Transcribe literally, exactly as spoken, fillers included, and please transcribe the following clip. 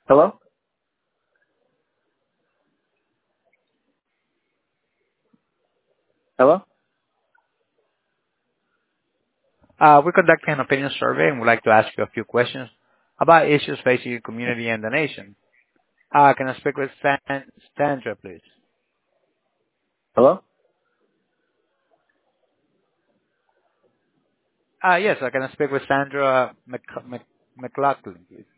Hello? Hello? Uh, we're conducting an opinion survey and would like to ask you a few questions about issues facing your community and the nation. Uh, can I speak with Stan- Sandra, please? Hello? Uh, yes, uh, can I speak with Sandra Mc- Mc- McLaughlin, please?